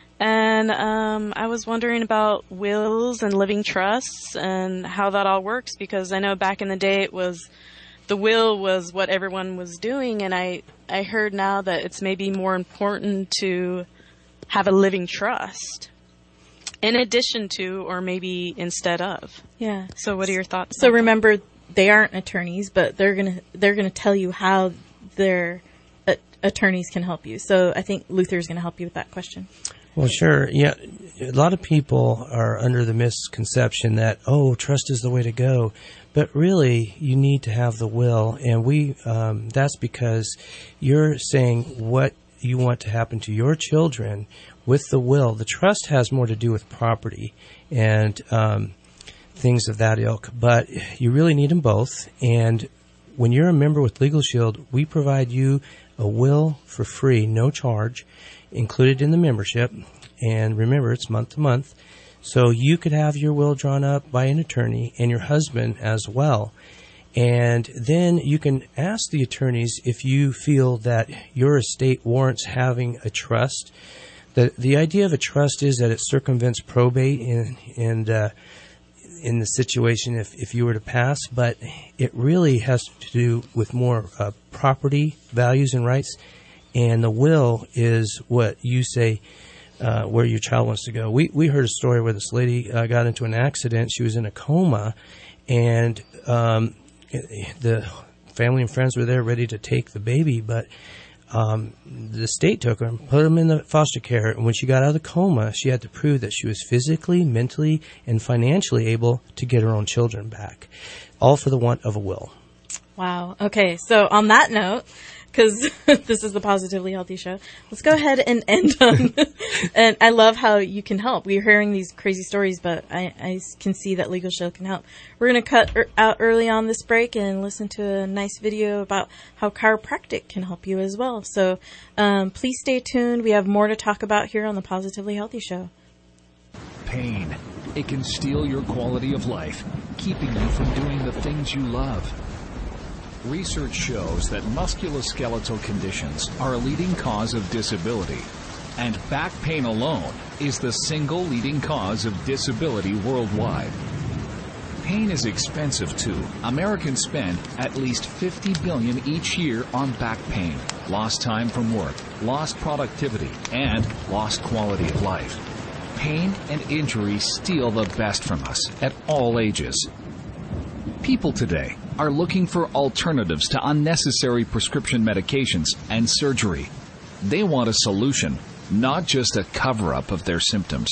And um, I was wondering about wills and living trusts and how that all works, because I know back in the day it was the will was what everyone was doing, and I, I heard now that it's maybe more important to have a living trust in addition to, or maybe instead of.
Yeah.
So what are your thoughts?
So remember, they aren't attorneys, but they're gonna they're gonna tell you how their uh, attorneys can help you. So I think Luther's gonna help you with that question.
Well, sure. Yeah, a lot of people are under the misconception that, oh, trust is the way to go. But really, you need to have the will, and we um, that's because you're saying what you want to happen to your children with the will. The trust has more to do with property and um, things of that ilk, but you really need them both. And when you're a member with Legal Shield, we provide you a will for free, no charge, included in the membership. And remember, it's month to month. So you could have your will drawn up by an attorney and your husband as well. And then you can ask the attorneys if you feel that your estate warrants having a trust. The the idea of a trust is that it circumvents probate and, and uh, in the situation if, if you were to pass, but it really has to do with more uh, property values and rights. And the will is what you say uh, where your child wants to go. We we heard a story where this lady uh, got into an accident. She was in a coma, and um, the family and friends were there ready to take the baby, but um, the state took her and put him in the foster care. And when she got out of the coma, she had to prove that she was physically, mentally, and financially able to get her own children back, all for the want of a will.
Wow. Okay. So on that note, because this is the Positively Healthy Show. Let's go ahead and end on. And I love how you can help. We're hearing these crazy stories, but I, I can see that Legal Shield can help. We're going to cut er, out early on this break and listen to a nice video about how chiropractic can help you as well. So um, please stay tuned. We have more to talk about here on the Positively Healthy Show.
Pain. It can steal your quality of life, keeping you from doing the things you love. Research shows that musculoskeletal conditions are a leading cause of disability, and back pain alone is the single leading cause of disability worldwide. Pain is expensive too. Americans spend at least fifty billion dollars each year on back pain, lost time from work, lost productivity, and lost quality of life. Pain and injury steal the best from us at all ages. People today are looking for alternatives to unnecessary prescription medications and surgery. They want a solution, not just a cover-up of their symptoms.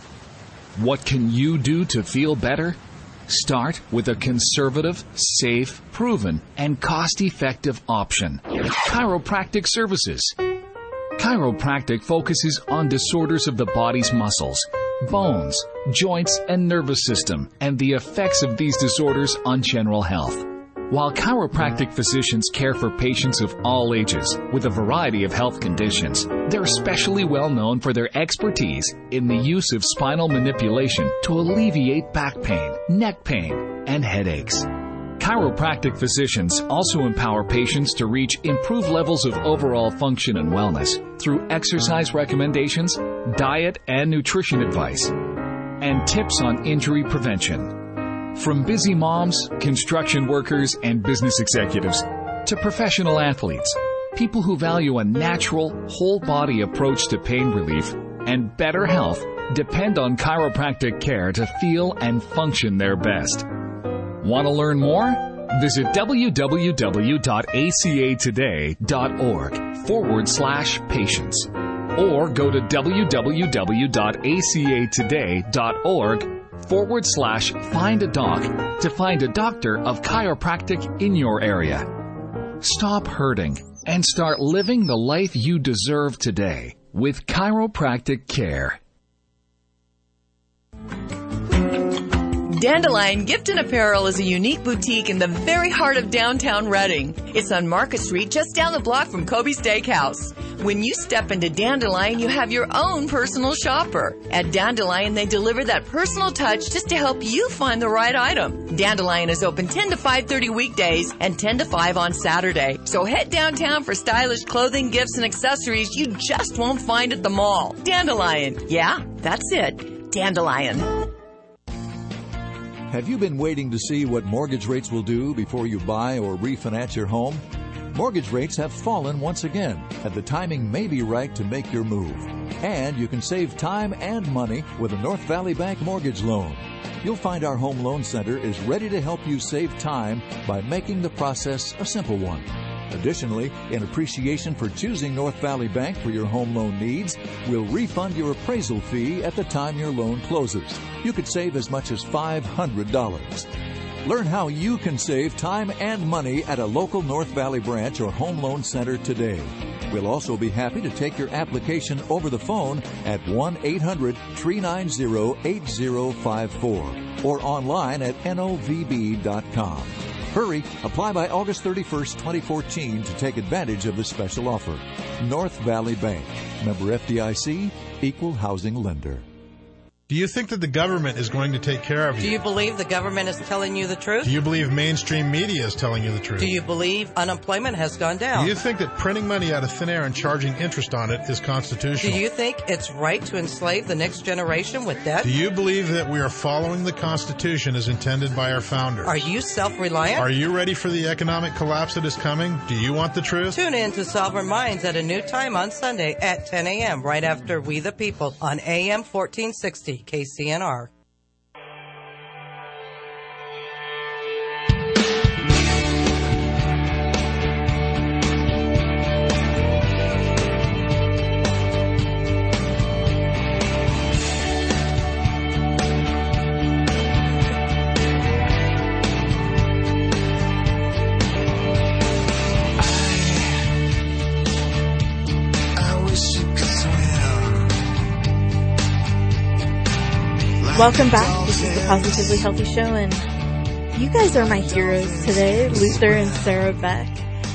What can you do to feel better? Start with a conservative, safe, proven, and cost-effective option. Chiropractic services. Chiropractic focuses on disorders of the body's muscles, bones, joints, and nervous system, and the effects of these disorders on general health. While chiropractic physicians care for patients of all ages with a variety of health conditions, they're especially well known for their expertise in the use of spinal manipulation to alleviate back pain, neck pain, and headaches. Chiropractic physicians also empower patients to reach improved levels of overall function and wellness through exercise recommendations, diet and nutrition advice, and tips on injury prevention. From busy moms, construction workers, and business executives to professional athletes, people who value a natural, whole-body approach to pain relief and better health depend on chiropractic care to feel and function their best. Want to learn more? Visit www.acatoday.org forward slash patients or go to www.acatoday.org forward slash find a doc to find a doctor of chiropractic in your area. Stop hurting and start living the life you deserve today with chiropractic care.
Dandelion Gift and Apparel is a unique boutique in the very heart of downtown Reading. It's on Market Street, just down the block from Kobe's Steakhouse. When you step into Dandelion, you have your own personal shopper. At Dandelion, they deliver that personal touch just to help you find the right item. Dandelion is open ten to five thirty weekdays and ten to five on Saturday. So head downtown for stylish clothing, gifts, and accessories you just won't find at the mall. Dandelion. Yeah, that's it. Dandelion.
Have you been waiting to see what mortgage rates will do before you buy or refinance your home? Mortgage rates have fallen once again, and the timing may be right to make your move. And you can save time and money with a North Valley Bank mortgage loan. You'll find our Home Loan Center is ready to help you save time by making the process a simple one. Additionally, in appreciation for choosing North Valley Bank for your home loan needs, we'll refund your appraisal fee at the time your loan closes. You could save as much as five hundred dollars. Learn how you can save time and money at a local North Valley branch or Home Loan Center today. We'll also be happy to take your application over the phone at one eight hundred, three nine zero, eight zero five four or online at N O V B dot com. Hurry, apply by August thirty-first, twenty fourteen to take advantage of this special offer. North Valley Bank, member F D I C, equal housing lender.
Do you think that the government is going to take care of you?
Do you believe the government is telling you the truth?
Do you believe mainstream media is telling you the truth?
Do you believe unemployment has gone down?
Do you think that printing money out of thin air and charging interest on it is constitutional?
Do you think it's right to enslave the next generation with debt?
Do you believe that we are following the Constitution as intended by our founders?
Are you self-reliant?
Are you ready for the economic collapse that is coming? Do you want the truth?
Tune in to Sovereign Minds at a new time on Sunday at ten a.m. right after We the People on A M fourteen sixty K C N R.
Welcome back. This is the Positively Healthy Show, and you guys are my heroes today, Luther and Sarah Beck.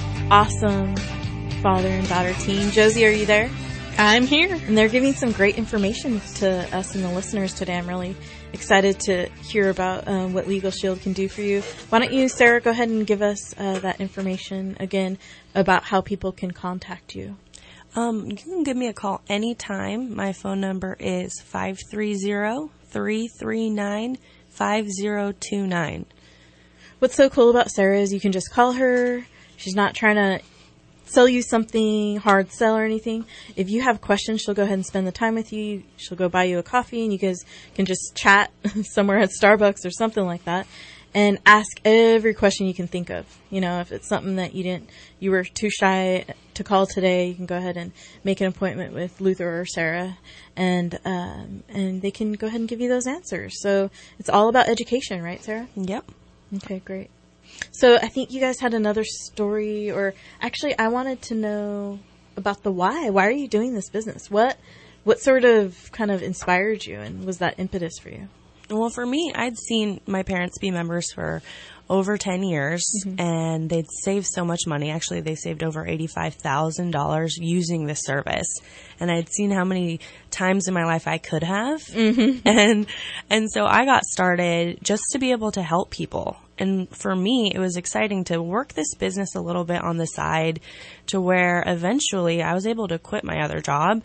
Awesome father and daughter team. Josie, are you there?
I'm here.
And they're giving some great information to us and the listeners today. I'm really excited to hear about um, what Legal Shield can do for you. Why don't you, Sarah, go ahead and give us uh, that information again about how people can contact you.
Um, you can give me a call anytime. My phone number is five three zero, three three nine, five zero two nine.
What's so cool about Sarah is you can just call her. She's not trying to sell you something, hard sell or anything. If you have questions, she'll go ahead and spend the time with you. She'll go buy you a coffee and you guys can just chat somewhere at Starbucks or something like that and ask every question you can think of. You know, if it's something that you didn't, you were too shy to call today, you can go ahead and make an appointment with Luther or Sarah and, um, and they can go ahead and give you those answers. So it's all about education, right, Sarah?
Yep.
Okay, great. So I think you guys had another story, or actually I wanted to know about the why. Why are you doing this business? What what sort of kind of inspired you, and was that impetus for you?
Well, for me, I'd seen my parents be members for over ten years, mm-hmm. and they'd saved so much money. Actually, they saved over eighty-five thousand dollars using this service. And I'd seen how many times in my life I could have. Mm-hmm. And and so I got started just to be able to help people. And for me, it was exciting to work this business a little bit on the side to where eventually I was able to quit my other job.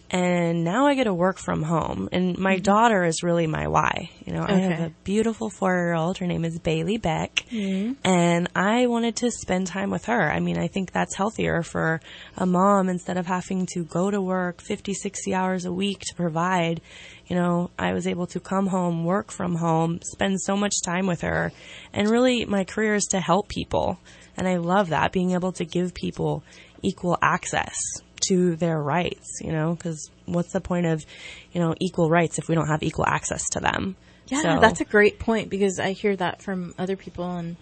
And now I get to work from home. And my mm-hmm. daughter is really my why. You know, okay. I have a beautiful four-year-old. Her name is Bailey Beck. Mm-hmm. And I wanted to spend time with her. I mean, I think that's healthier for a mom instead of having to go to work fifty, sixty hours a week to provide. You know, I was able to come home, work from home, spend so much time with her. And really, my career is to help people. And I love that, being able to give people equal access to their rights, you know, because what's the point of, you know, equal rights if we don't have equal access to them?
Yeah,
so,
that's a great point, because I hear that from other people, and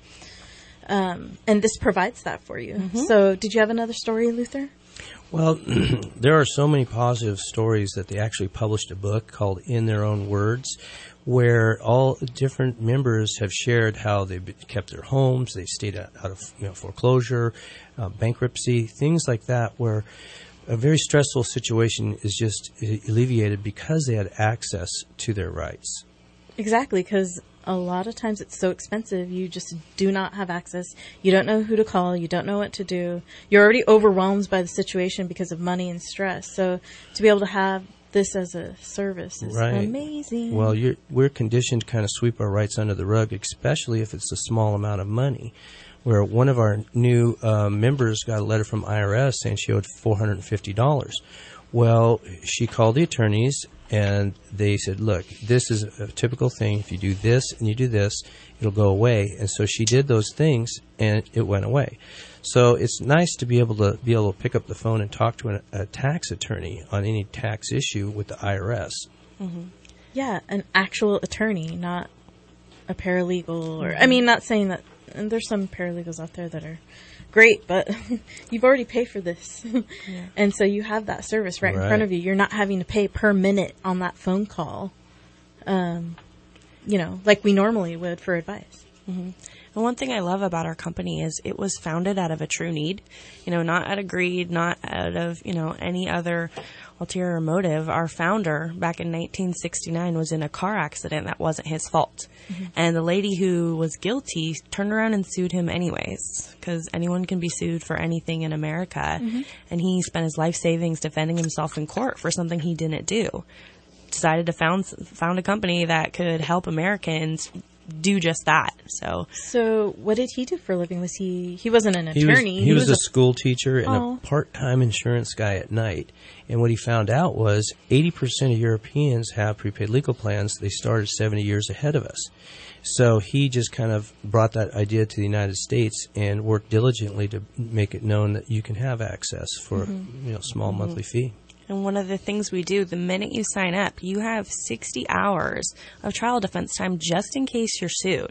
um, and this provides that for you. Mm-hmm. So did you have another story, Luther?
Well, there are so many positive stories that they actually published a book called In Their Own Words, where all different members have shared how they've kept their homes, they've stayed out, out of you know, foreclosure, uh, bankruptcy, things like that, where a very stressful situation is just alleviated because they had access to their rights.
Exactly, because a lot of times it's so expensive, you just do not have access. You don't know who to call. You don't know what to do. You're already overwhelmed by the situation because of money and stress. So to be able to have this as a service is
right.
amazing.
Well, you're, we're conditioned to kind of sweep our rights under the rug, especially if it's a small amount of money. Where one of our new uh, members got a letter from I R S saying she owed four hundred fifty dollars. Well, she called the attorneys, and they said, look, this is a typical thing. If you do this and you do this, it'll go away. And so she did those things, and it went away. So it's nice to be able to be able to pick up the phone and talk to an, a tax attorney on any tax issue with the I R S.
Mm-hmm. Yeah, an actual attorney, not a paralegal. Or I mean, not saying that. And there's some paralegals out there that are great, but you've already paid for this. Yeah. And so you have that service right, right in front of you. You're not having to pay per minute on that phone call, um, you know, like we normally would for advice.
Mm-hmm. And one thing I love about our company is it was founded out of a true need, you know, not out of greed, not out of, you know, any other ulterior motive. Our founder back in nineteen sixty-nine was in a car accident that wasn't his fault. Mm-hmm. And the lady who was guilty turned around and sued him anyways, because anyone can be sued for anything in America. Mm-hmm. And he spent his life savings defending himself in court for something he didn't do. Decided to found found a company that could help Americans do just that. So,
so what did he do for a living? Was he? He wasn't an
he
attorney.
Was, he, he was, was a, a school teacher and
oh.
a part-time insurance guy at night. And what he found out was eighty percent of Europeans have prepaid legal plans. They started seventy years ahead of us. So he just kind of brought that idea to the United States and worked diligently to make it known that you can have access for mm-hmm. you know small mm-hmm. monthly fee.
And one of the things we do, the minute you sign up, you have sixty hours of trial defense time just in case you're sued.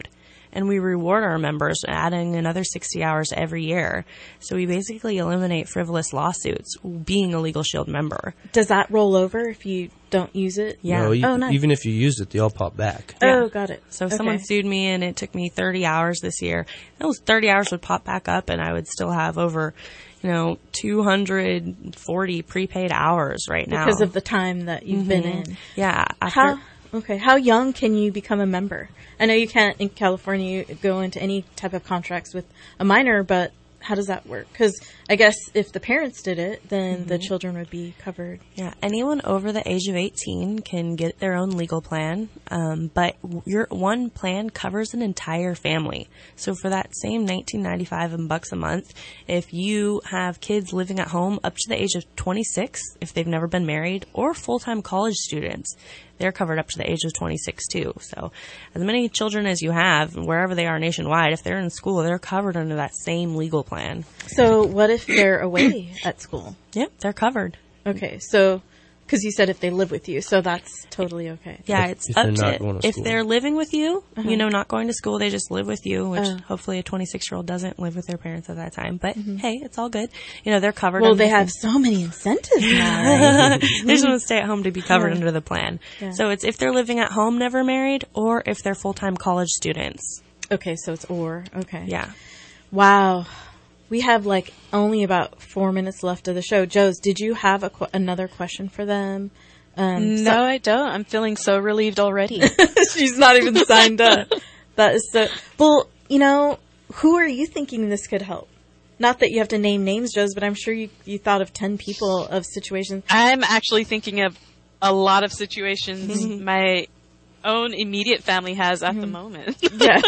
and we reward our members, adding another sixty hours every year. So we basically eliminate frivolous lawsuits being a Legal Shield member.
Does that roll over if you don't use it?
Yeah.
No, you,
oh, nice.
Even if you use it, they all pop back.
Oh, got it.
So if
Okay.
someone sued me and it took me thirty hours this year, those thirty hours would pop back up and I would still have over, you know, two hundred forty prepaid hours right now.
Because of the time that you've been
Mhm.
in.
Yeah.
How, okay. How young can you become a member? I know you can't, in California, go into any type of contracts with a minor, but how does that work? Because I guess if the parents did it, then the
Mhm.
children would be covered.
Yeah, anyone over the age of eighteen can get their own legal plan, um, but your one plan covers an entire family. So for that same nineteen ninety-five bucks a month, if you have kids living at home up to the age of twenty-six, if they've never been married, or full-time college students, they're covered up to the age of twenty-six too. So as many children as you have, wherever they are nationwide, if they're in school, they're covered under that same legal plan.
So what if they're away at school?
Yep, they're covered.
Okay, so because you said if they live with you, so that's totally okay.
Yeah, it's
if
up
they're not
to,
going to
if
school.
they're living with you,
Uh-huh.
you know, not going to school, they just live with you, which
Oh.
hopefully a twenty-six-year-old doesn't live with their parents at that time. But hey, it's all good. You know, they're covered.
Well,
under
they
the
have
same-
so many incentives now. Right?
they just want to stay at home to be covered
Yeah.
under the plan.
Yeah.
So it's if they're living at home, never married, or if they're full-time college students.
Okay, so it's or. Okay.
Yeah.
Wow. We have like only about four minutes left of the show. Joes, did you have a qu- another question for them? Um,
no, I don't. I'm feeling so relieved already.
She's not even signed up. That is so. Well, you know, who are you thinking this could help? Not that you have to name names, Joes, but I'm sure you you thought of ten people of situations.
I'm actually thinking of a lot of situations my own immediate family has at the moment.
Yeah.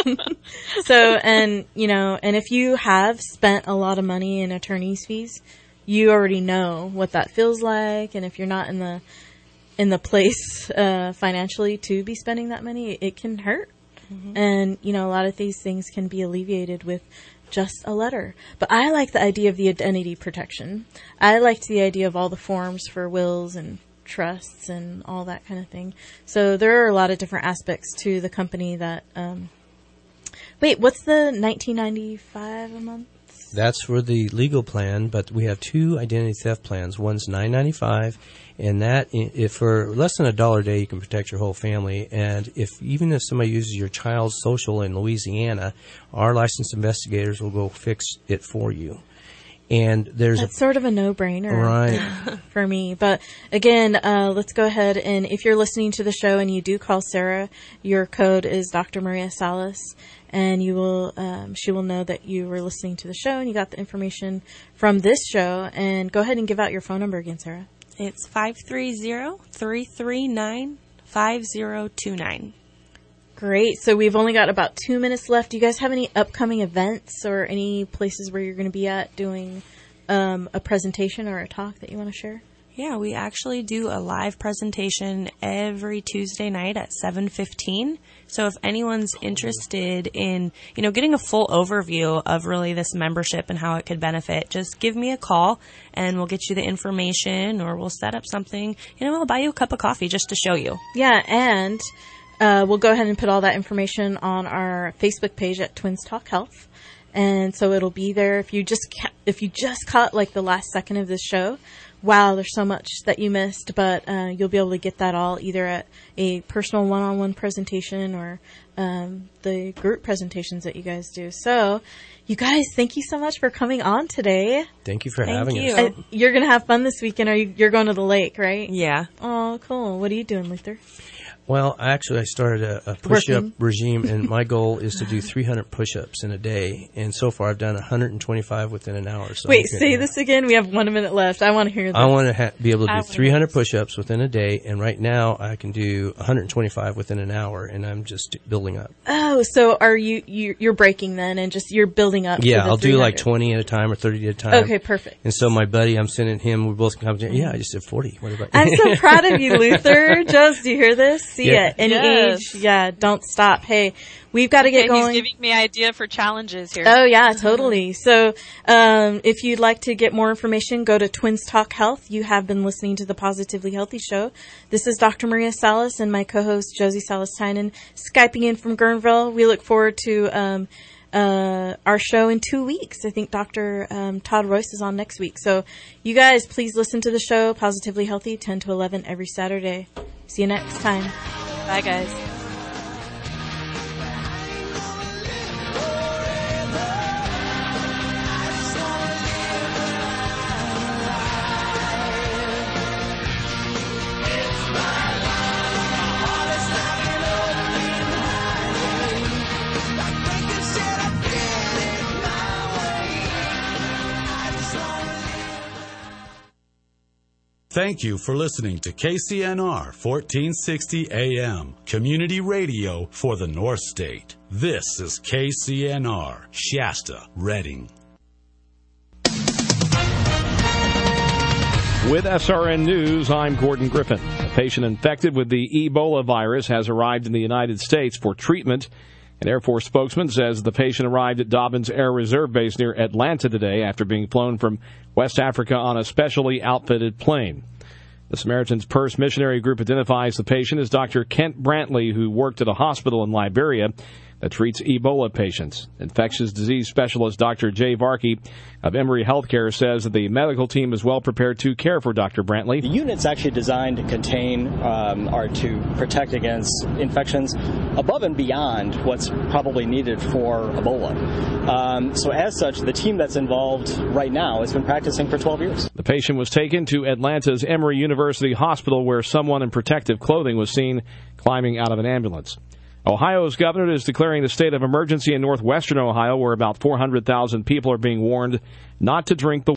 So, and, you know, and if you have spent a lot of money in attorney's fees, you already know what that feels like. And if you're not in the, in the place, uh, financially to be spending that money, it can hurt.
Mm-hmm.
And, you know, a lot of these things can be alleviated with just a letter. But I like the idea of the identity protection. I liked the idea of all the forms for wills and trusts and all that kind of thing. So there are a lot of different aspects to the company that, um, wait, what's the nineteen ninety-five a month?
That's for the legal plan, but we have two identity theft plans. One's nine ninety-five, and that i- if for less than a dollar a day, you can protect your whole family. And if even if somebody uses your child's social in Louisiana, our licensed investigators will go fix it for you. And there's
That's
a
sort of a no-brainer
Right.
for me. But again, uh, let's go ahead and if you're listening to the show and you do call Sarah, your code is Doctor Maria Salas, and you will um, she will know that you were listening to the show and you got the information from this show. And go ahead and give out your phone number again, Sarah.
It's five three zero, three three nine, five zero two nine.
Great. So we've only got about two minutes left. Do you guys have any upcoming events or any places where you're going to be at doing um, a presentation or a talk that you want to share?
Yeah, we actually do a live presentation every Tuesday night at seven fifteen. So if anyone's interested in, you know, getting a full overview of really this membership and how it could benefit, just give me a call and we'll get you the information or we'll set up something. You know, I'll buy you a cup of coffee just to show you.
Yeah, and uh, we'll go ahead and put all that information on our Facebook page at Twins Talk Health. And so it'll be there if you just ca- if you just caught like the last second of this show. Wow, there's so much that you missed, but uh, you'll be able to get that all either at a personal one-on-one presentation or um, the group presentations that you guys do. So, you guys, thank you so much for coming on today.
Thank you for
Thank
having
you.
us.
Uh, you're going to have fun this weekend. Are you, you're going to the lake, right?
Yeah.
Oh, cool. What are you doing, Luther?
Well, actually, I started a, a push-up
Working.
regime, and my goal is to do three hundred push-ups in a day. And so far, I've done one hundred twenty-five within an hour. So
Wait,
I'm
say
good.
this again. We have one minute left. I want to hear this.
I want to ha- be able to
I
do
wanna
three hundred push-ups within a day, and right now I can do one hundred twenty-five within an hour, and I'm just building up.
Oh, so are you, you you're breaking then and just you're building up?
Yeah,
to the
I'll do like
three hundred.
twenty at a time or thirty at a time.
Okay, perfect.
And so my buddy, I'm sending him, we both come to, yeah, I just did forty. What about
I'm so proud of you, Luther. Joes, do you hear this? See
Yeah.
it. Any
Yes.
age. Yeah, don't stop. Hey, we've got to get
Okay,
going.
He's giving me idea for challenges here.
Oh, yeah, totally. So um, if you'd like to get more information, go to Twins Talk Health. You have been listening to the Positively Healthy Show. This is Doctor Maria Salas and my co-host Josie Salas-Tynan, Skyping in from Guerneville. We look forward to um, uh, our show in two weeks. I think Doctor Um, Todd Royce is on next week. So you guys, please listen to the show, Positively Healthy, ten to eleven every Saturday. See you next time.
Bye, guys.
Thank you for listening to K C N R fourteen sixty A M, community radio for the North State. This is K C N R, Shasta, Reading.
With S R N News, I'm Gordon Griffin. A patient infected with the Ebola virus has arrived in the United States for treatment. An Air Force spokesman says the patient arrived at Dobbins Air Reserve Base near Atlanta today after being flown from West Africa on a specially outfitted plane. The Samaritan's Purse Missionary Group identifies the patient as Doctor Kent Brantley, who worked at a hospital in Liberia that treats Ebola patients. Infectious disease specialist Doctor Jay Varkey of Emory Healthcare says that the medical team is well prepared to care for Doctor Brantley.
The unit's actually designed to contain um, or to protect against infections above and beyond what's probably needed for Ebola. Um, so as such, the team that's involved right now has been practicing for twelve years.
The patient was taken to Atlanta's Emory University Hospital, where someone in protective clothing was seen climbing out of an ambulance. Ohio's governor is declaring the state of emergency in northwestern Ohio, where about four hundred thousand people are being warned not to drink the